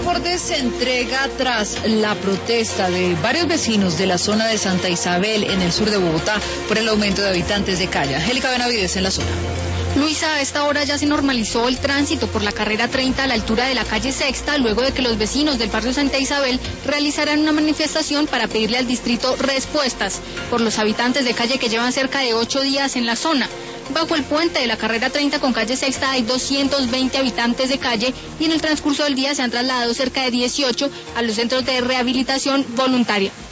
transporte se entrega tras la protesta de varios vecinos de la zona de Santa Isabel, en el sur de Bogotá, por el aumento de habitantes de calle. Angélica Benavides en la zona. Luisa, a esta hora ya se normalizó el tránsito por la carrera 30 a la altura de la calle Sexta, luego de que los vecinos del barrio Santa Isabel realizaran una manifestación para pedirle al distrito respuestas por los habitantes de calle que llevan cerca de 8 días en la zona. Bajo el puente de la carrera 30 con calle Sexta hay 220 habitantes de calle y en el transcurso del día se han trasladado cerca de 18 a los centros de rehabilitación voluntaria.